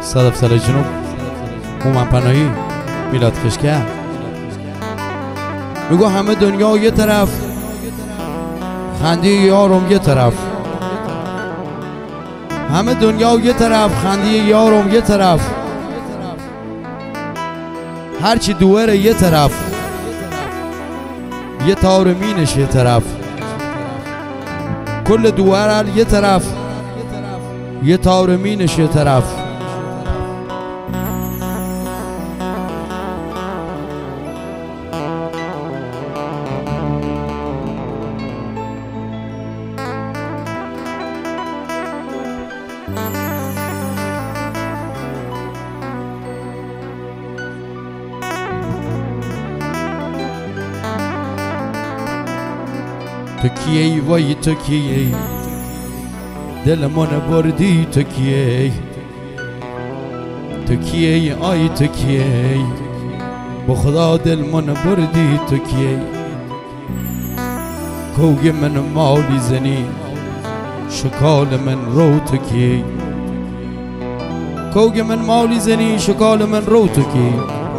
صدف سال جنوب هومن پناهی میلاد کشکر میگو همه دنیا یه طرف، خنده یارم یه طرف. همه دنیا یه طرف، خنده یارم یه طرف. هرچی دوره یه طرف، یه تار مینش یه طرف. کل دوره یه طرف، یه تار مینش یه طرف. تو کیی وای تو کیی دل من بردی، تو کیی تو کیی آی تو کیی با خدا دل من بردی، تو کیی کوگ من مالی زنی شکال من رو، تو کیی کوگ من مالی زنی شکال من رو، تو کیی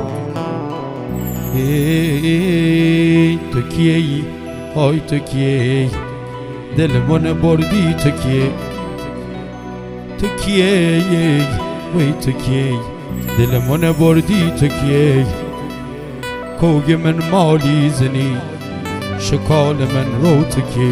تو کیی آی تو کیی دل من بردی، تو کیی تو کیی وای تو کیی دل من بردی، تو کیی کوگ من مالی زنی شکال من رو، تو کیی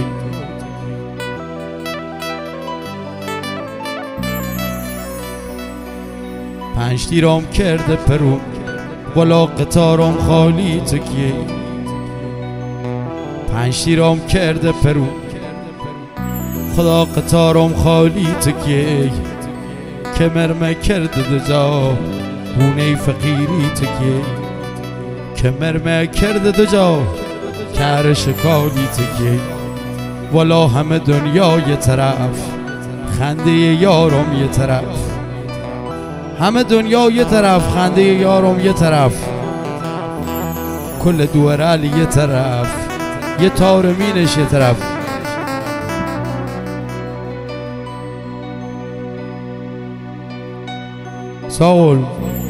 پنج تیرام کرده پرو بالا قطارم خالی، تو کیی پنج تیرام کرده پرو خدا قطارم خالی، تو کیی کمرم کرده دجا هونه فقیری، تو کیی کمرم کرده دجا کار شکالی، تو کیی والا همه دنیا یه طرف، خنده یارم یه طرف. همه دنیا یه طرف، خنده یارم یه طرف. کل دوره یه طرف، یه تار مینش یه طرف. ساول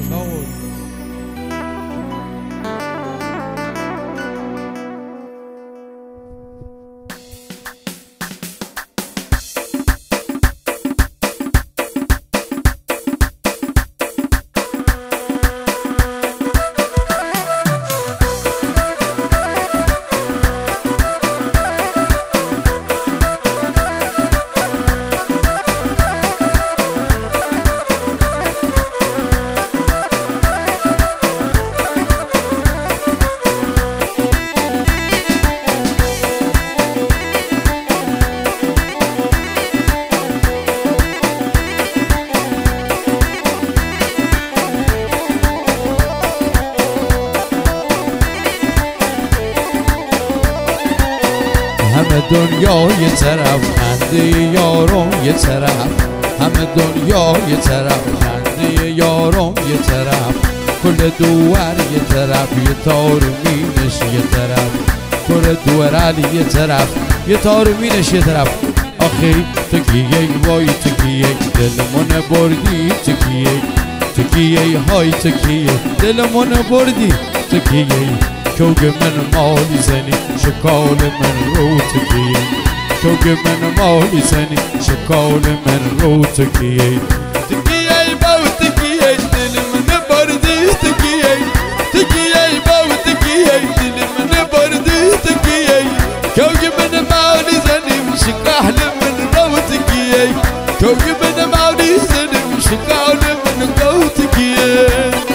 همه دنیا یه طرف، خنده یارم یه طرف. همه دنیا یه طرف، خنده یارم یه طرف. کل دوار یه طرف، یه تار مینش یه طرف. کل دوار یه طرف، یه تار مینش یه طرف. آخی تو کیی وای تو کیی دل من بردی، تو کیی تو کیی های تو کیی دل من بردی، تو کیی کوگ من مالی زنی شکال من رو، تو کیی کوگ من مالی زنی شکال من رو، تو کیی تو کیی باو تو کیی دل من بردی، تو کیی تو کیی باو تو کیی دل من بردی، تو کیی کوگ من مالی زنی شکال من رو، تو کیی کوگ من مالی زنی شکال من رو، تو کیی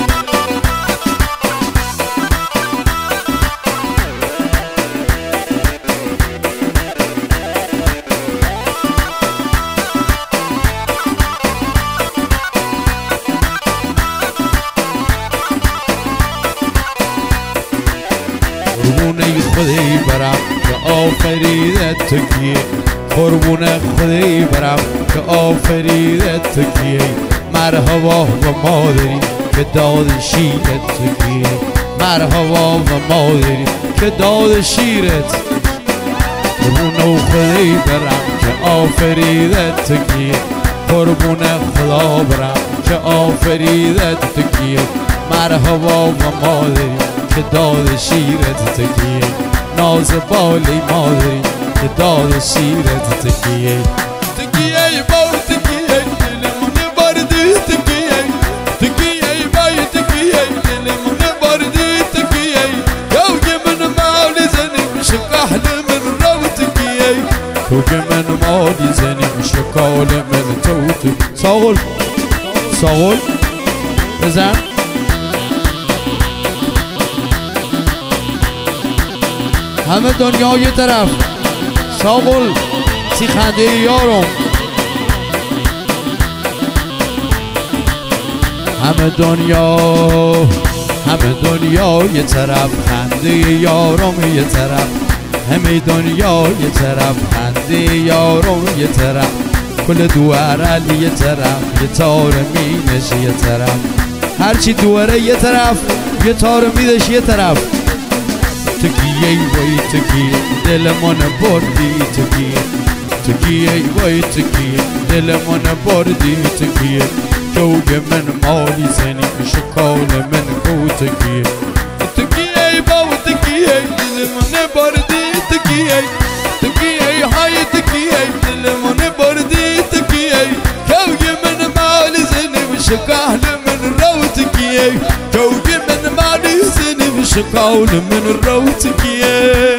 قربونه خدای برم که آفریده تو کیی قربونه خدای برم که آفریده تو کیی مرحبا و مادری که داد شیرت، تو کیی مرحبا و مادری که داد شیرت. قربونه خدای برم که آفریده تو کیی قربونه خدا برم که که آفریدت تو کیه مرحبا و مادری که داد شیرت تو کیه ناز بالی مادری که داد شیرت تو کیه تو کیه با تو کیه دلمون بردی تو کیه تو کیه بای تو کیه دلمون بردی تو کیه تو که من مالی زنیم شکاهل من رو تو کیه تو که من مالی زنیم شکال من تو ساغل ساغل بزن همه دنیا یه طرف ساغل سی خنده یارم همه دنیا یه طرف خنده یارم یه طرف همه دنیا یه طرف خنده یارم یه طرف کل دواره یه طرف یه تار مینش یه طرف هرچی دواره یه طرف یه تار میدش یه طرف تکیه وای تکیه دلمون بردی تکیه وای تکیه دلمون بردی تکیه جوگ من مالی زنی شکال من کو تکیه با تکیه دلمون بردی تکیه های تکیه دلمون بردی تکیه جوگ من مالی زنی شکال من رو تکیه جوگ من مالی زنی شکال من رو تکیه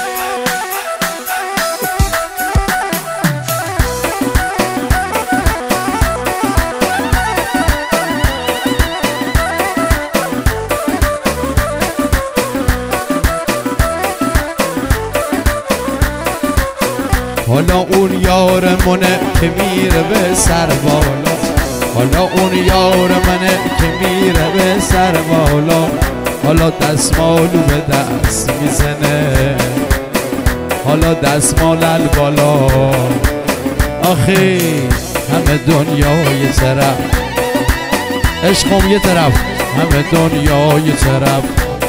حالا اون یارمونه که میره به سر بالا حالا اون یار منه که میره به سر بالا حالا دستمالو به دست میزنه حالا دستمال بالا آخی همه دنیا یه طرف عشقم یه طرف همه دنیا یه طرف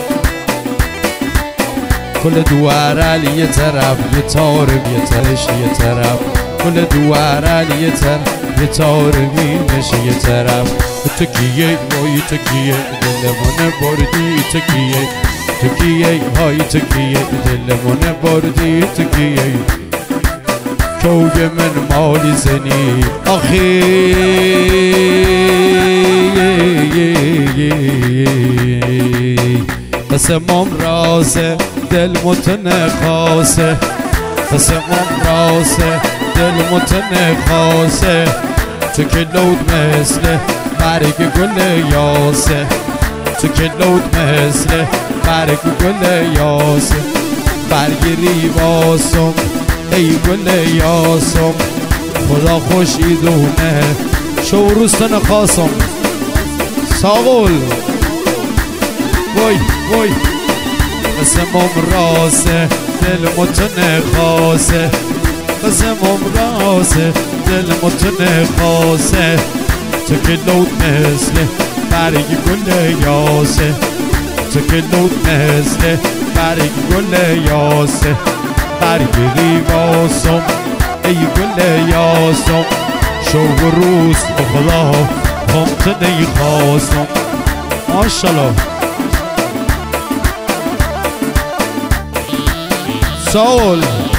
کل دواره یه طرف یه تار بیترش یه طرف کل دواره یه طرف یه تار مینش یه طرف تکیه وای تکیه دلمون بردی تکیه های تکیه دلمون بردی تکیه کوگ من مالی زنی آخی قسمم رازه دل متن خاصه قسمم رازه دل متن خاصه تو که لود مثل برگ گل یاسه تو که لود مثل برگ گل یاسه برگ ریواسم ای گل یاسم خدا خوشی دونه شوروستن خاصم ساغل وای وای قسمم راسه دل متن خاصه قسمم راسه دل متن خاصه تو که لود مثل برگ گل یاسه تو که لود مثل برگ گل یاسه برگ ریواسم ای گل یاسم شو و روز بخلا همتنی خواستم ماشالله سول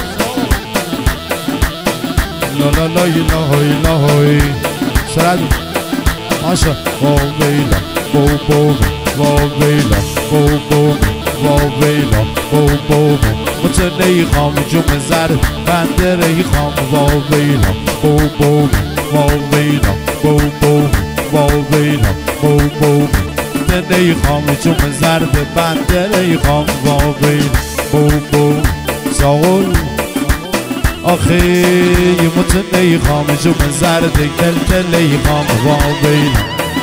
لا لا لا لا لا لا سرد ماشا واویلا بو بو واویلا بو بو واویلا بو بو متنی خام جم زر بندری خام واویلا بو بو واویلا بو بو واویلا بو بو متنی خام جم زر بندری خام واویلا بو بو ساغل آخی متنی خام جم زرد کلکلی خام واویلا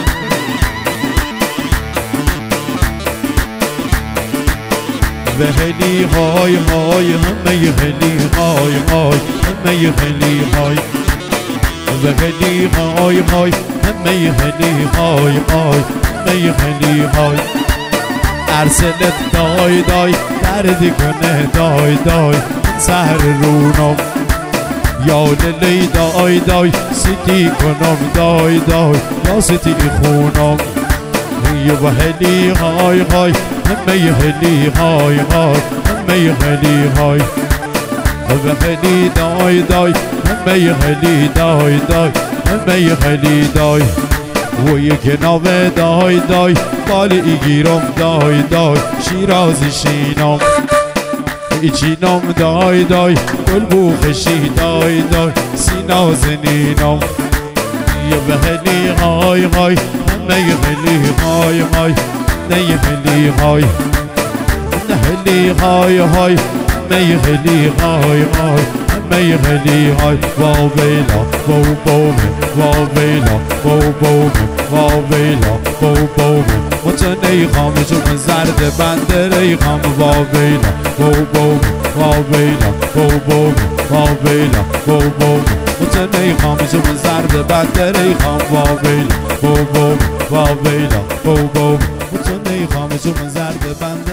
و هلی های های همه هلی های های همه هلی های و هلی های های همه هلی های های همه هلی های ارسلت دای دای دردی کنه دای دای سهر رونم یا لیلی دای دای سیتی کنم دای دای یا سیتی خونم یا هلی های های همه هلی های های همه هلی های و هلی دای دای همه هلی دای دای همه هلی دای و یک ناوه دای دای بالی گیرم دای دای شیرازی شینم ایچینم دای دای گل بوخشی دای دای سینا زنینم یا به هلی های های همه هلی های های نه هلی های نه هلی های های همه هلی های های همه هلی های واو بیلا واو بومه واو بیلا واو بومه واو بیلا واو بومه متنی خامشون زرد بندر خام واو بیلا واو بومه واو بیلا واو بومه واو بیلا واو بومه متنی خامشون زرد بندر خام واو بیلا واو بومه واو بیلا واو بومه متنی خامشون زرد بندر